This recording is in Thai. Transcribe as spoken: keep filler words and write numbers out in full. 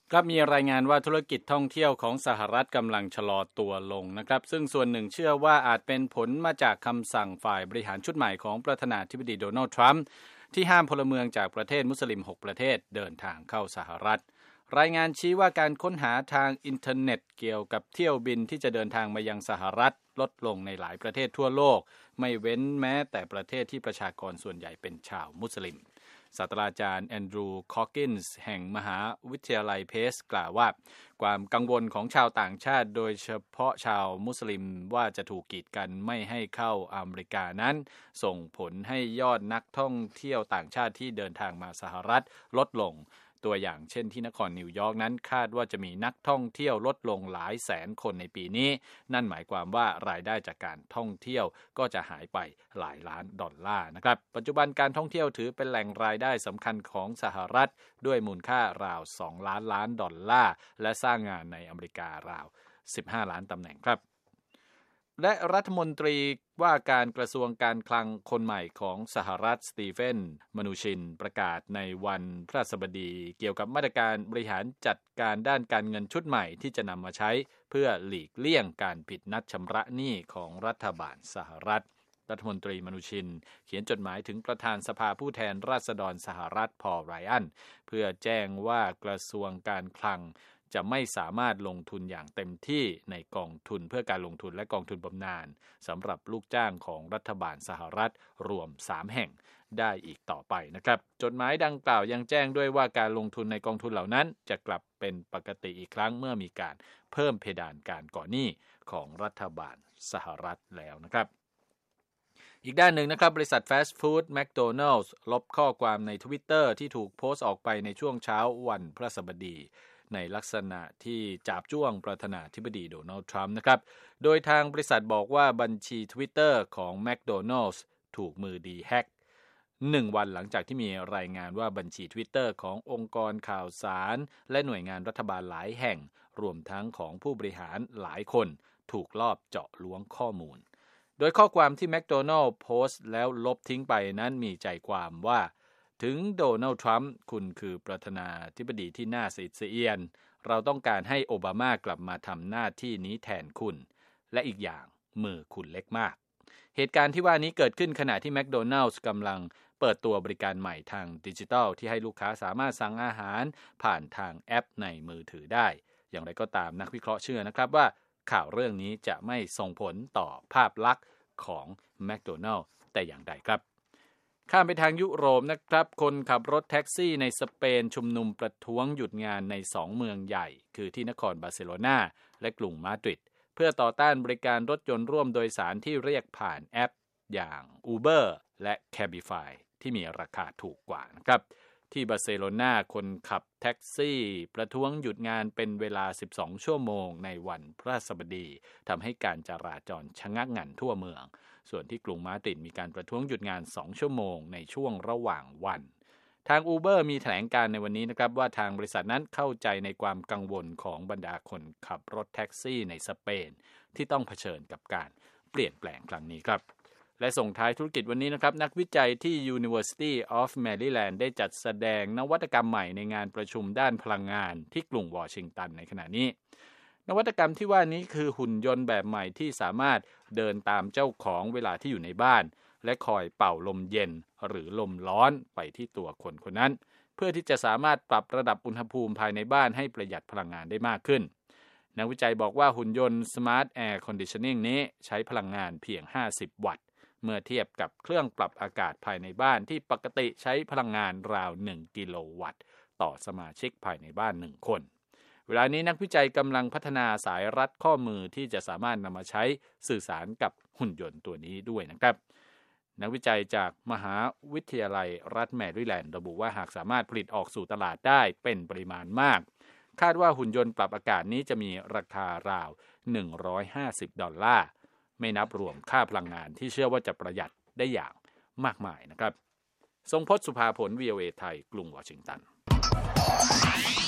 ครับมีรายงานว่าธุรกิจท่องเที่ยวของสหรัฐกำลังชะลอตัวลงนะครับซึ่งส่วนหนึ่งเชื่อว่าอาจเป็นผลมาจากคำสั่งฝ่ายบริหารชุดใหม่ของประธานาธิบดีโดนัลด์ทรัมป์ที่ห้ามพลเมืองจากประเทศมุสลิมหกประเทศเดินทางเข้าสหรัฐรายงานชี้ว่าการค้นหาทางอินเทอร์เน็ตเกี่ยวกับเที่ยวบินที่จะเดินทางมายังสหรัฐลดลงในหลายประเทศทั่วโลกไม่เว้นแม้แต่ประเทศที่ประชากรส่วนใหญ่เป็นชาวมุสลิมศาสตราจารย์แอนดรูว์คอว์กินส์แห่งมหาวิทยาลัยเพสกล่าวว่าความกังวลของชาวต่างชาติโดยเฉพาะชาวมุสลิมว่าจะถูกกีดกันไม่ให้เข้าอเมริกานั้นส่งผลให้ยอดนักท่องเที่ยวต่างชาติที่เดินทางมาสหรัฐลดลงตัวอย่างเช่นที่นครนิวยอร์กนั้นคาดว่าจะมีนักท่องเที่ยวลดลงหลายแสนคนในปีนี้นั่นหมายความว่ารายได้จากการท่องเที่ยวก็จะหายไปหลายล้านดอลลาร์นะครับปัจจุบันการท่องเที่ยวถือเป็นแหล่งรายได้สำคัญของสหรัฐด้วยมูลค่าราวสองล้านล้านดอลลาร์และสร้างงานในอเมริการาวสิบห้าล้านตำแหน่งครับและรัฐมนตรีว่าการกระทรวงการคลังคนใหม่ของสหรัฐสตีเฟนมนูชินประกาศในวันพฤหัสบดีเกี่ยวกับมาตรการบริหารจัดการด้านการเงินชุดใหม่ที่จะนำมาใช้เพื่อหลีกเลี่ยงการผิดนัดชำระหนี้ของรัฐบาลสหรัฐรัฐมนตรีมนูชินเขียนจดหมายถึงประธานสภาผู้แทนราษฎรสหรัฐพอลไรอันเพื่อแจ้งว่ากระทรวงการคลังจะไม่สามารถลงทุนอย่างเต็มที่ในกองทุนเพื่อการลงทุนและกองทุนบำนาญสำหรับลูกจ้างของรัฐบาลสหรัฐรวมสามแห่งได้อีกต่อไปนะครับจดหมายดังกล่าวยังแจ้งด้วยว่าการลงทุนในกองทุนเหล่านั้นจะกลับเป็นปกติอีกครั้งเมื่อมีการเพิ่มเพดานการก่อหนี้ของรัฐบาลสหรัฐแล้วนะครับอีกด้านหนึ่งนะครับบริษัทฟาสต์ฟู้ดแมคโดนัลด์ลบข้อความใน Twitter ที่ถูกโพสต์ออกไปในช่วงเช้าวันพฤหัสบดีในลักษณะที่จาบจ้วงประธานาธิบดีโดนัลด์ทรัมป์นะครับโดยทางบริษัทบอกว่าบัญชี Twitter ของ McDonald's ถูกมือดีแฮกหนึ่งวันหลังจากที่มีรายงานว่าบัญชี Twitter ขององค์กรข่าวสารและหน่วยงานรัฐบาลหลายแห่งรวมทั้งของผู้บริหารหลายคนถูกลอบเจาะล้วงข้อมูลโดยข้อความที่ McDonald's โพสต์แล้วลบทิ้งไปนั้นมีใจความว่าถึงโดนัลด์ทรัมป์คุณคือประธานาธิบดีที่น่าสะอิดสะเอียนเราต้องการให้โอบามากลับมาทำหน้าที่นี้แทนคุณและอีกอย่างมือคุณเล็กมากเหตุการณ์ที่ว่านี้เกิดขึ้นขณะที่แมคโดนัลด์กำลังเปิดตัวบริการใหม่ทางดิจิทัลที่ให้ลูกค้าสามารถสั่งอาหารผ่านทางแอปในมือถือได้อย่างไรก็ตามนักวิเคราะห์เชื่อนะครับว่าข่าวเรื่องนี้จะไม่ส่งผลต่อภาพลักษณ์ของแมคโดนัลด์แต่อย่างใดครับข้ามไปทางยุโรปนะครับคนขับรถแท็กซี่ในสเปนชุมนุมประท้วงหยุดงานในสองเมืองใหญ่คือที่นครบาร์เซโลนาและกรุงมาดริดเพื่อต่อต้านบริการรถยนต์ร่วมโดยสารที่เรียกผ่านแอปอย่าง Uber และ Cabify ที่มีราคาถูกกว่านะครับที่บาร์เซโลนาคนขับแท็กซี่ประท้วงหยุดงานเป็นเวลาสิบสองชั่วโมงในวันพฤหัสบดีทำให้การจราจรชะงักงันทั่วเมืองส่วนที่กรุงมาดริดมีการประท้วงหยุดงานสองชั่วโมงในช่วงระหว่างวันทาง Uber มีแถลงการในวันนี้นะครับว่าทางบริษัทนั้นเข้าใจในความกังวลของบรรดาคนขับรถแท็กซี่ในสเปนที่ต้องเผชิญกับการเปลี่ยนแปลงครั้งนี้ครับและส่งท้ายธุรกิจวันนี้นะครับนักวิจัยที่ University of Maryland ได้จัดแสดงนวัตกรรมใหม่ในงานประชุมด้านพลังงานที่กรุงวอชิงตันในขณะนี้นวัตกรรมที่ว่านี้คือหุ่นยนต์แบบใหม่ที่สามารถเดินตามเจ้าของเวลาที่อยู่ในบ้านและคอยเป่าลมเย็นหรือลมร้อนไปที่ตัวคนคนนั้นเพื่อที่จะสามารถปรับระดับอุณหภูมิภายในบ้านให้ประหยัดพลังงานได้มากขึ้นนักวิจัยบอกว่าหุ่นยนต์ Smart Air Conditioning นี้ใช้พลังงานเพียงห้าสิบวัตต์เมื่อเทียบกับเครื่องปรับอากาศภายในบ้านที่ปกติใช้พลังงานราวหนึ่งกิโลวัตต์ต่อสมาชิกภายในบ้านหนึ่งคนเวลานี้นักวิจัยกำลังพัฒนาสายรัดข้อมือที่จะสามารถนำมาใช้สื่อสารกับหุ่นยนต์ตัวนี้ด้วยนะครับนักวิจัยจากมหาวิทยาลัยรัฐแมริแลนด์ระบุว่าหากสามารถผลิตออกสู่ตลาดได้เป็นปริมาณมากคาดว่าหุ่นยนต์ปรับอากาศนี้จะมีราคาราวหนึ่งร้อยห้าสิบดอลลาร์ไม่นับรวมค่าพลังงานที่เชื่อว่าจะประหยัดได้อย่างมากมายนะครับทรงพจน์ สุภาผล วี โอ เอ ไทยกรุงวอชิงตัน